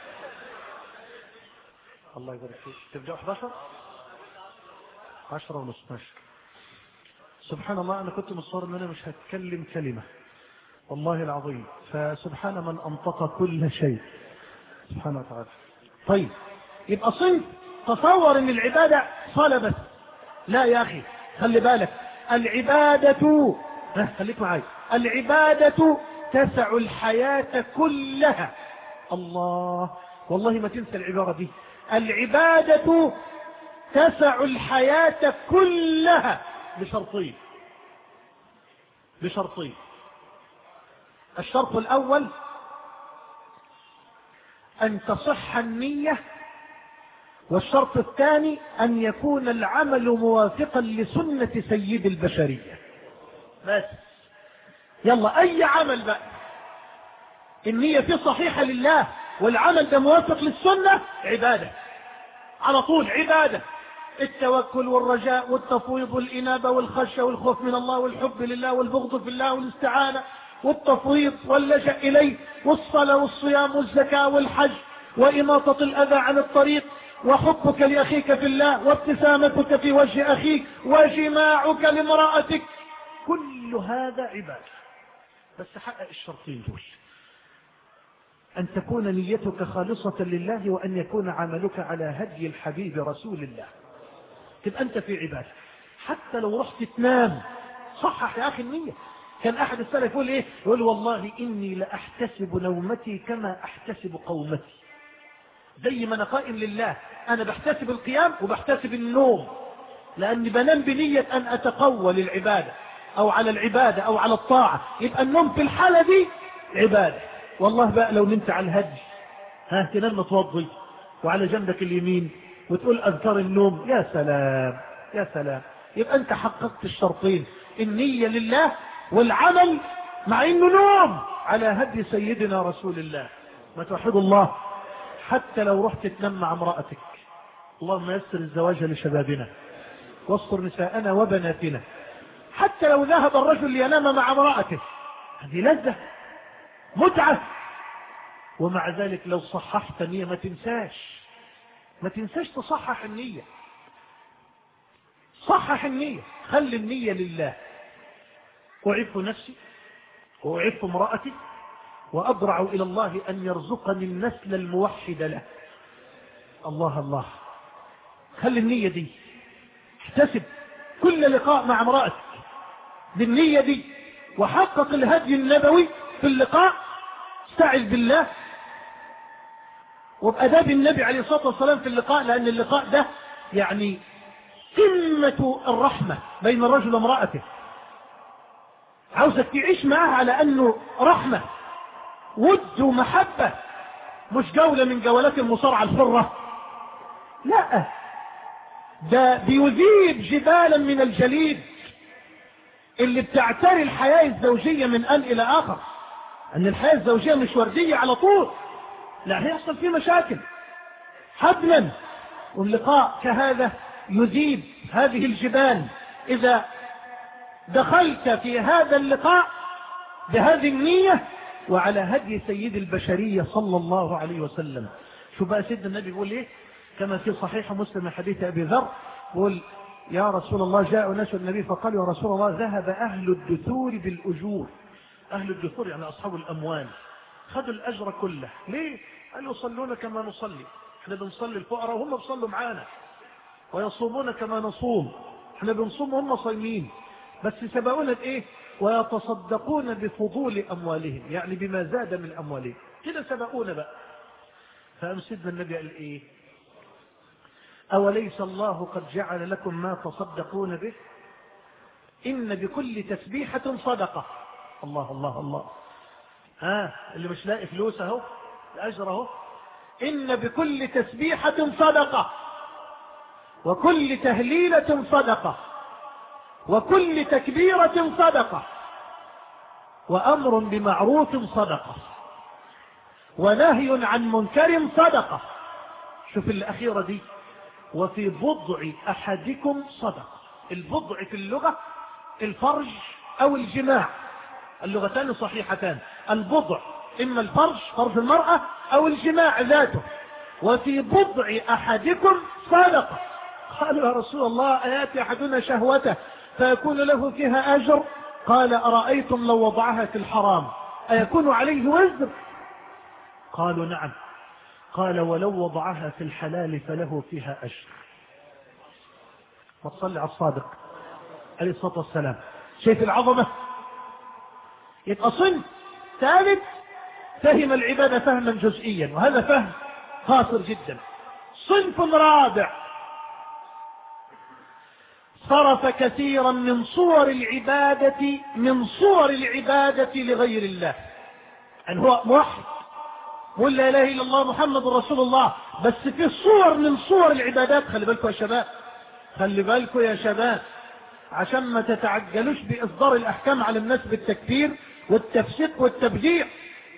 الله يبارك فيك. تبدأ احد عشر عشرة ونص. ماشي. سبحان الله، انا كنت مصور ان انا مش هتكلم كلمة والله العظيم. فسبحان من أنطق كل شيء سبحانه وتعالى. طيب يبقى صنف تصور ان العبادة صلاة بس. لا يا أخي، خلي بالك، العبادة، خليك معي، العبادة تسع الحياة كلها. الله، والله ما تنسى العبارة دي، العبادة تسع الحياة كلها بشرطين، بشرطين. الشرط الأول أن تصح النية، والشرط الثاني أن يكون العمل موافقا لسنة سيد البشرية. بس يلا أي عمل بقى النية فيه صحيحة لله والعمل ده موافق للسنة، عبادة على طول، عبادة. التوكل والرجاء والتفويض والإنابة والخشية والخوف من الله والحب لله والبغض في الله والاستعانة والتفويض واللجأ إليه، والصلاة والصيام والزكاة والحج وإماطة الأذى عن الطريق، وحبك لأخيك في الله، وابتسامتك في وجه أخيك، وجماعك لامرأتك، كل هذا عبادة. بس حقق الشرطين دول، أن تكون نيتك خالصة لله، وأن يكون عملك على هدي الحبيب رسول الله، تبقى أنت في عبادة. حتى لو رحت تنام صحح يا أخي النية. كان أحد السلف يقول إيه؟ يقول والله إني لأحتسب نومتي كما أحتسب قومتي. زي ما أنا قائم لله أنا بحتسب القيام وبحتسب النوم، لأني بنام بنية أن أتقوى للعبادة أو على العبادة أو على الطاعة. يبقى النوم في الحالة دي عبادة. والله بقى لو نمت على الهدي، ها تنام متوضي وعلى جنبك اليمين وتقول أذكار النوم، يا سلام يا سلام. يبقى أنت حققت الشرطين، النية لله والعمل مع إنه نوم على هدي سيدنا رسول الله. ما توحد الله. حتى لو رحت تنام مع امرأتك، اللهم يسر الزواج لشبابنا واستر نساءنا وبناتنا. حتى لو ذهب الرجل لينام مع امرأته، هذه لذة متعة. ومع ذلك لو صححت النية ما تنساش، ما تنساش تصحح النية. صحح النية، خلي النية لله. أعف نفسي وأعف امرأتي وأضرع إلى الله أن يرزقني النسل الموحد له. الله الله، خلي النية دي. احتسب كل لقاء مع امرأتك بالنية دي، وحقق الهدي النبوي في اللقاء. استعذ بالله وبأداب النبي عليه الصلاة والسلام في اللقاء، لأن اللقاء ده يعني قمة الرحمة بين الرجل وامرأته. عاوزك تعيش معاه على أنه رحمة ود ومحبة، مش جولة من جولات المصارعة الحرة، لا، ده بيذيب جبالا من الجليد اللي بتعتري الحياة الزوجية من آن إلى آخر. أن الحياة الزوجية مش وردية على طول، لا، هيحصل فيه مشاكل حتما. واللقاء كهذا يذيب هذه الجبال إذا دخلت في هذا اللقاء بهذه النية وعلى هدي سيد البشرية صلى الله عليه وسلم. شو بقى سيدنا النبي يقول إيه كما في صحيح مسلم حديث أبي ذر، يقول يا رسول الله، جاء ناس النبي فقالوا يا رسول الله ذهب أهل الدثور بالأجور. أهل الدثور يعني أصحاب الأموال، خذوا الأجر كله. ليه؟ قالوا يصلون كما نصلي، احنا بنصلي الفقراء وهم بيصلوا معانا، ويصومون كما نصوم، احنا بنصوم وهم صايمين، بس سبقونا بإيه؟ ويتصدقون بفضول أموالهم، يعني بما زاد من أموالهم، كده سبقونا بقى. فقام سيدنا النبي قال إيه؟ أوليس الله قد جعل لكم ما تصدقون به؟ إن بكل تسبيحة صدقة. الله الله الله. ها آه اللي مش لاقي فلوس اهو، الأجر اهو. إن بكل تسبيحة صدقة، وكل تهليلة صدقة، وكل تكبيرة صدقة، وأمر بمعروف صدقة، ونهي عن منكر صدقة. شوف الأخيرة دي، وفي بضع أحدكم صدقة. البضع في اللغة الفرج أو الجماع، اللغتان صحيحتان. البضع إما الفرج، فرج المرأة، أو الجماع ذاته. وفي بضع أحدكم صدقة. قالوا يا رسول الله أياتي أحدنا شهوته فيكون له فيها أجر؟ قال أرأيتم لو وضعها في الحرام أيكون عليه وزر؟ قالوا نعم. قال ولو وضعها في الحلال فله فيها أجر. وصلي على الصادق عليه الصلاة والسلام. شايف العظمة؟ يبقى صنف ثالث فهم العبادة فهما جزئيا، وهذا فهم خاطر جدا. صنف رابع صرف كثيرا من صور العبادة من صور العبادة لغير الله. يعني هو موحد قل لا اله الا الله محمد رسول الله، بس في صور من صور العبادات. خلي بالكم يا شباب، خلي بالكم يا شباب، عشان ما تتعجلوش بإصدار الأحكام على الناس بالتكفير والتفسيق والتبديع.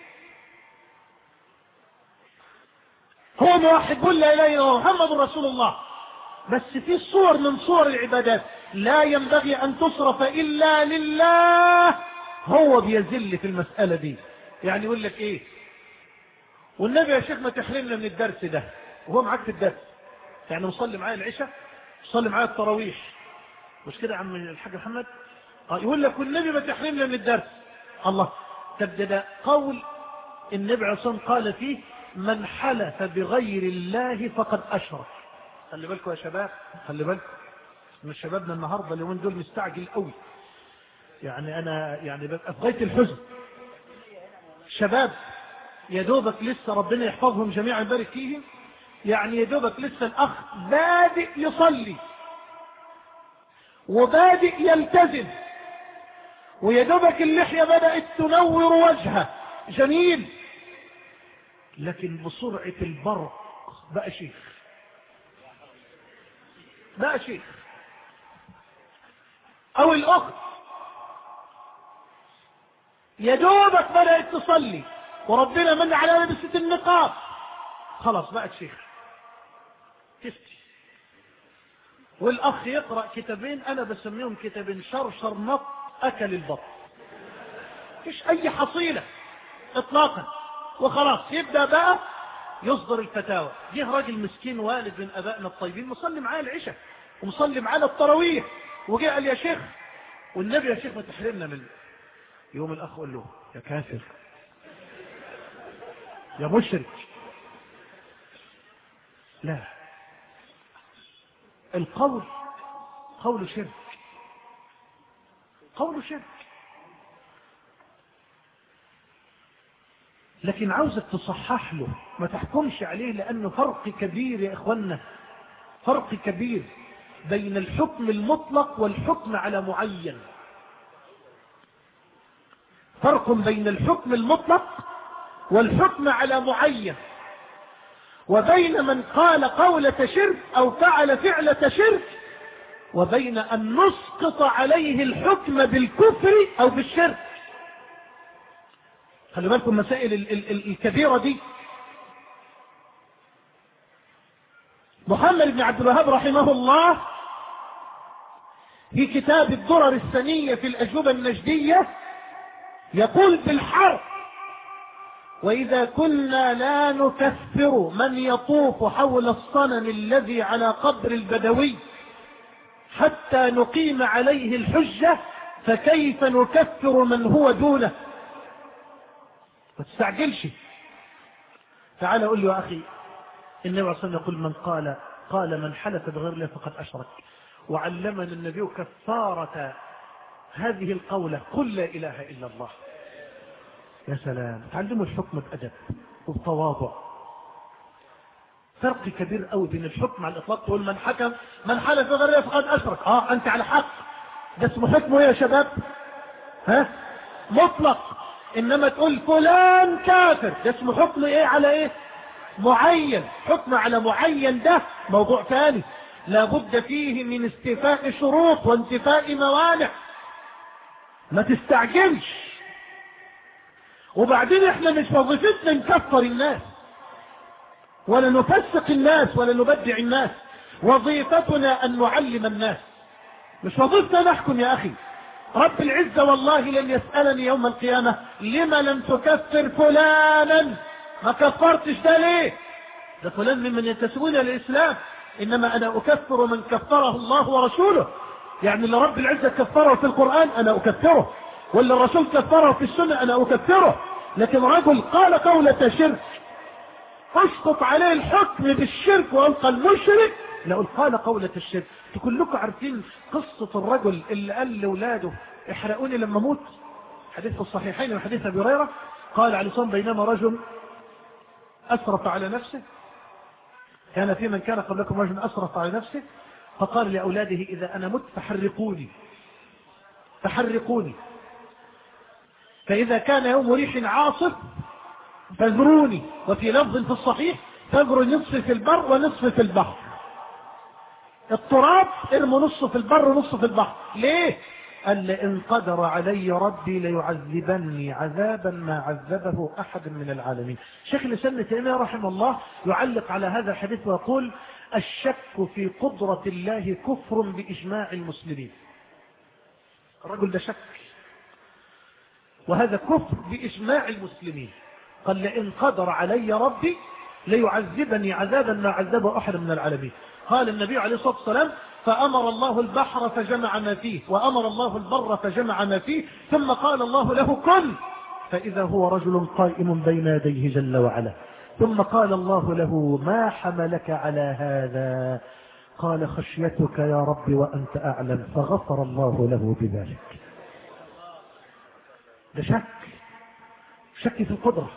هو موحد قل لا اله الا الله محمد رسول الله، بس في صور من صور العبادات لا ينبغي أن تصرف إلا لله. هو بيزل في المسألة دي. يعني يقول لك إيه، والنبي يا شيخ ما تحرمنا من الدرس ده، وهو معاك في الدرس. يعني مصلي معايا العشاء، مصلي معايا التراويح، مش كده يا عم الحاج محمد؟ اه يقول لك والنبي ما تحرمنا من الدرس. الله، تبدأ ده قول النبي عليه الصلاة والسلام قال فيه من حلف بغير الله فقد أشرك. خلي بالكم يا شباب، خلي بالكم من شبابنا النهارده اليومين دول مستعجل قوي. يعني انا يعني ببقى في غايه الحزن. شباب يا دوبك لسه ربنا يحفظهم جميعا يبارك فيهم، يعني يا دوبك لسه الاخ بادئ يصلي وبادئ يلتزم، ويا دوبك اللحيه بدات تنور وجهه جميل، لكن بسرعه البرق بقى شيخ، بقى شيخ. او الاخت يا دوبك بدأت تصلي وربنا من على لبسة النقاب، خلاص بقت شيخ تفتي. والاخ يقرأ كتابين انا بسميهم كتابين شرشر نط اكل البطن، مفيش اي حصيلة اطلاقا، وخلاص يبدأ بقى يصدر الفتاوى. جه راجل مسكين والد من ابائنا الطيبين مصلي معايا العشاء ومصلي معانا التراويح، وجاء قال يا شيخ والنبي يا شيخ ما تحرمنا منه. يوم الاخ قال له يا كافر يا مشرك. لا، القول قول شرك، قول شرك. لكن عاوزك تصحح له، ما تحكمش عليه، لانه فرق كبير يا اخوانا، فرق كبير بين الحكم المطلق والحكم على معين. فرق بين الحكم المطلق والحكم على معين، وبين من قال قولة شرك او فعل فعلة شرك، وبين ان نسقط عليه الحكم بالكفر او بالشرك. خلي بالكم مسائل ال ال ال الكبيرة دي. محمد بن عبد الوهاب رحمه الله في كتاب الدرر السنية في الأجوبة النجدية يقول بالحرف: وإذا كنا لا نكفر من يطوف حول الصنم الذي على قبر البدوي حتى نقيم عليه الحجة، فكيف نكفر من هو دونه؟ ما تستعجلش. تعال قل له يا أخي، النبي عليه الصلاة والسلام يقول من قال قال من حلف بغير الله فقد أشرك، وعلمنا النبي كفارة هذه القولة قل لا إله إلا الله. يا سلام، تعلموا الحكم بأدب وبتواضع. فرق كبير قوي بين الحكم على الإطلاق تقول من حكم من حلف بغير الله فقد أشرك، اه أنت على حق، ده اسمه حكمه يا شباب، ها مطلق. إنما تقول فلان كافر، ده اسمه حكم إيه على إيه معين. حكم على معين ده موضوع ثاني، لابد فيه من استيفاء شروط وانتفاء موانع. ما تستعجلش. وبعدين احنا مش وظيفتنا نكفر الناس ولا نفسق الناس ولا نبدع الناس، وظيفتنا ان نعلم الناس، مش وظيفتنا نحكم يا اخي. رب العزة والله لن يسألني يوم القيامة لما لم تكفر فلانا، ما كفرتش ده ليه؟ ده فلان ممن ينتسبون الى الاسلام، انما انا اكفر من كفره الله ورسوله. يعني اللي رب العزة كفره في القرآن أنا أكفره، واللي الرسول كفره في السنة أنا أكفره. لكن رجل قال قولة شرك أسقط عليه الحكم بالشرك وألقى المشرك، لو قال قولة الشرك. كلكم عارفين قصة الرجل اللي قال لأولاده احرقوني لما موت، حديث في الصحيحين وحديث أبي هريرة. قال عليه الصلاة والسلام بينما رجل أسرف على نفسه، كان في من كان قبلكم رجل أسرف على نفسه، فقال لأولاده إذا أنا مت فحرقوني فحرقوني فإذا كان يوم ريح عاصف فاذروني، وفي لفظ في الصحيح فاذروا نصف في البر ونصف في البحر. التراب ارموا نصه في البر ونصه في البحر. ليه؟ قال إن قدر علي ربي ليعذبني عذابا ما عذبه أحد من العالمين. شيخ الإسلام ابن تيمية رحمه الله يعلق على هذا الحديث ويقول الشك في قدرة الله كفر بإجماع المسلمين. الرجل ده شك، وهذا كفر بإجماع المسلمين. قال لئن قدر علي ربي ليعذبني عذابا ما عذبه أحد من العالمين. قال النبي عليه الصلاة والسلام فأمر الله البحر فجمع ما فيه، وأمر الله البر فجمع ما فيه، ثم قال الله له كن، فإذا هو رجل قائم بين يديه جل وعلا، ثم قال الله له ما حملك على هذا؟ قال خشيتك يا رب وأنت أعلم، فغفر الله له بذلك. ده شك، شك في القدرة.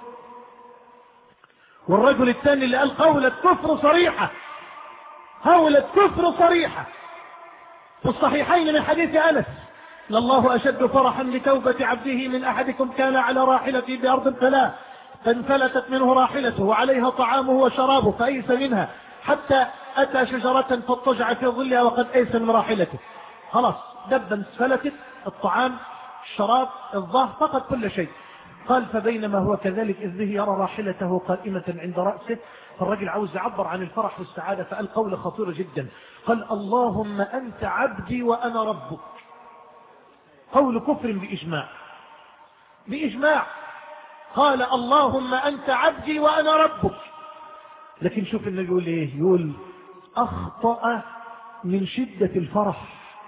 والرجل الثاني اللي قال قولة كفر صريحة، قولة كفر صريحة في الصحيحين من حديث أنس لله أشد فرحا لتوبة عبده من أحدكم كان على راحلته بأرض فلا فانفلتت منه راحلته وعليها طعامه وشرابه فأيس منها حتى أتى شجرة فاضطجع في ظلها وقد أيس من راحلته. خلاص دبا انفلتت، الطعام الشراب الظهر فقد كل شيء. قال فبينما هو كذلك إذ به يرى راحلته قائمة عند رأسه. فالرجل عاوز يعبر عن الفرح والسعادة فقال قول خطير جدا، قال اللهم أنت عبدي وأنا ربك. قول كفر بإجماع، بإجماع قال اللهم أنت عبدي وأنا ربك. لكن شوف النبي يقول إيه؟ يقول أخطأ من شدة الفرح،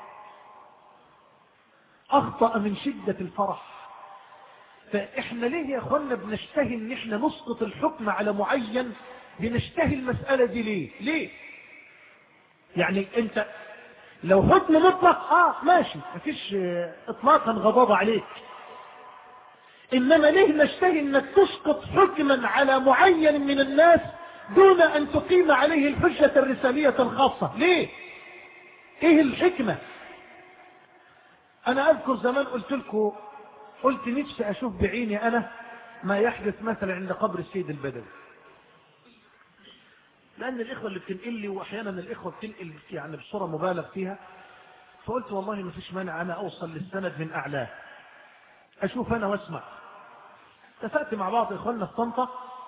أخطأ من شدة الفرح. فإحنا ليه يا أخوانا بنشتهي إن إحنا نسقط الحكم على معين؟ بنشتهي المسألة دي ليه؟ ليه؟ يعني أنت لو حكم مطلق آه ماشي مفيش إطلاقا غضاضة عليك، إنما ليه نشتهي إنك تسقط حكما على معين من الناس دون أن تقيم عليه الحجة الرسالية الخاصة؟ ليه؟ إيه الحكمة؟ أنا أذكر زمان قلت لكم، قلت نفسي أشوف بعيني أنا ما يحدث مثلا عند قبر السيد البدوي، لأن الإخوة اللي بتنقل لي وأحيانا الإخوة بتنقل يعني بصورة مبالغ فيها، فقلت والله ما فيش مانع أنا أوصل للسند من أعلاه أشوف أنا واسمع. اتفقت مع بعض إخواننا في طنطا،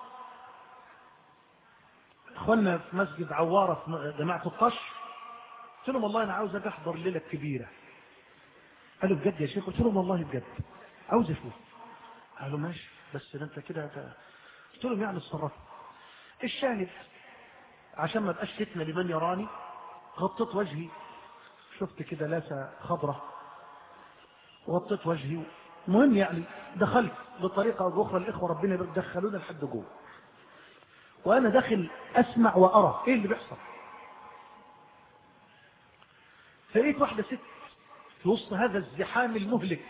إخواننا في مسجد عوارة في جماعة الطش، قلت لهم والله أنا عاوز أجي أحضر ليلة كبيرة. قالوا بجد يا شيخ؟ قلت لهم والله بجد عاوز أشوف. قالوا ماشي بس أنت كده. قلت لهم يعني اتصرفوا. الشاهد عشان ما بقاش فتنة لمن يراني غطيت وجهي، شفت كده لاسة خضرة وغطيت وجهي. المهم يعني دخلت بطريقة أو بأخرى، الإخوة ربنا يدخلونا لحد جوه، وأنا داخل أسمع وأرى إيه اللي بيحصل. فلقيت واحدة ست في وسط هذا الزحام المهلك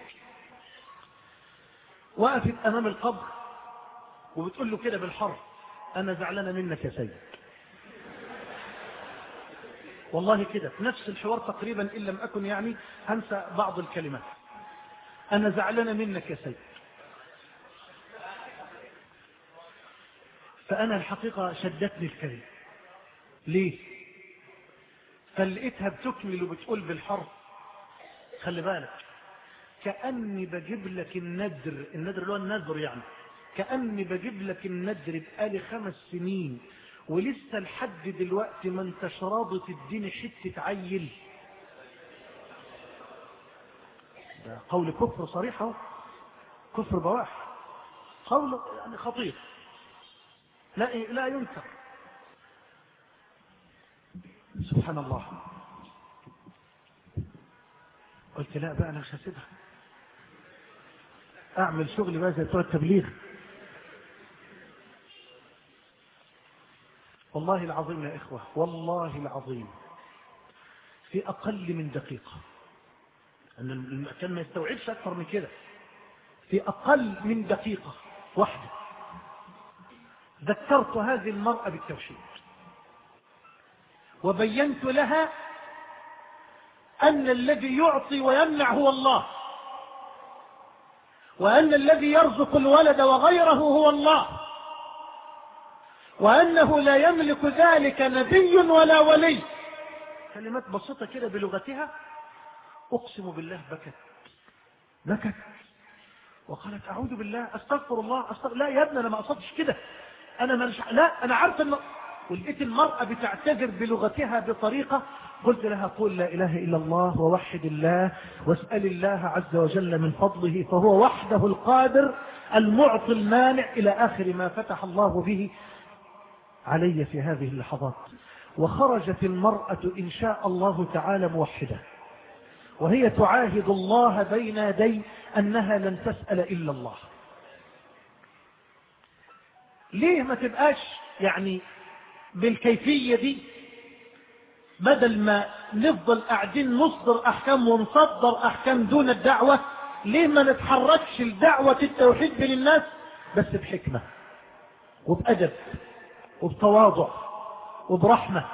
وقفت أمام القبر وبتقول له كده بالحرف أنا زعلانة منك يا سيد. والله كده في نفس الحوار تقريبا إن لم أكن يعني هنسى بعض الكلمات. أنا زعلانة منك يا سيد. فأنا الحقيقة شدتني الكلمة. ليه؟ فلقيتها بتكمل وبتقول بالحرف خلي بالك كأني بجيب لك الندر، الندر اللي هو النذر يعني، كأني بجيب لك الندر بقالي خمس سنين ولسه لحد دلوقتي ما انتش راضي تديني حتة عيل. ده قول كفر صريح، كفر بواح، قول يعني خطير لا لا ينكر. سبحان الله. قلت لا بقى أنا مش هسيبها، أعمل شغل بقى زي بتوع التبليغ. والله العظيم يا إخوة، والله العظيم في أقل من دقيقة، أن المكان ما يستوعبش أكثر من كده، في أقل من دقيقة واحدة ذكرت هذه المرأة بالتوحيد، وبينت لها أن الذي يعطي ويمنع هو الله، وأن الذي يرزق الولد وغيره هو الله، وأنه لا يملك ذلك نبي ولا ولي. كلمات بسيطة كده بلغتها، أقسم بالله بكت بكت وقالت أعوذ بالله أستغفر الله أستغفر. لا يا ابني أنا ما أقصدش كده، أنا مش لا أنا عارف أن. ولقيت المرأة بتعتذر بلغتها بطريقة، قلت لها قول لا إله إلا الله ووحد الله واسأل الله عز وجل من فضله، فهو وحده القادر المعطي المانع، إلى آخر ما فتح الله به علي في هذه اللحظات. وخرجت المرأة إن شاء الله تعالى موحدة، وهي تعاهد الله بين يدي أنها لن تسأل إلا الله. ليه ما تبقاش يعني بالكيفية دي؟ بدل ما نفضل قاعدين نصدر أحكام ونصدر أحكام دون الدعوة، ليه ما نتحركش لدعوة التوحيد بين الناس بس بحكمة وبأدب وبتواضع وبرحمة؟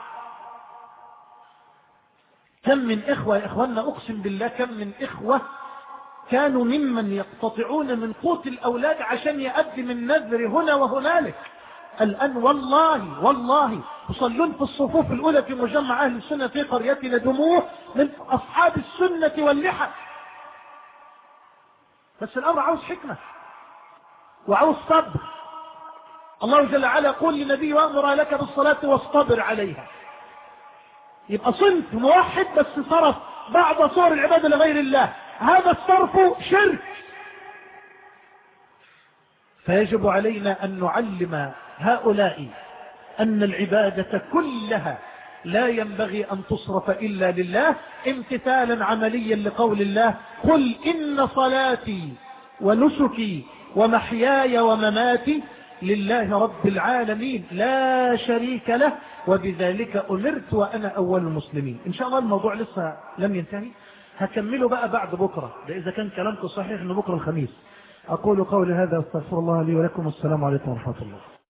كم من إخوة يا إخواننا، أقسم بالله كم من إخوة كانوا ممن يقتطعون من قوت الأولاد عشان يقدم النذر هنا وهنالك. الآن والله والله يصلون في الصفوف الأولى في مجمع أهل السنة في قريتنا دموع من أصحاب السنة واللحى. بس الأمر عاوز حكمة وعاوز صبر. الله جل وعلا يقول للنبي وأمر لك بالصلاة واصطبر عليها. يبقى صنف موحد بس صرف بعض صور العبادة لغير الله، هذا الصرف شرك. فيجب علينا أن نعلم هؤلاء أن العبادة كلها لا ينبغي أن تصرف إلا لله، امتثالا عمليا لقول الله قل إن صلاتي ونسكي ومحياي ومماتي لله رب العالمين لا شريك له وبذلك أمرت وأنا أول المسلمين. إن شاء الله الموضوع لسه لم ينتهي، هكمله بقى بعد بكرة، ده إذا كان كلامكم صحيح إنه بكرة الخميس. أقول قولي هذا واستغفر الله لي ولكم، والسلام عليكم ورحمة الله.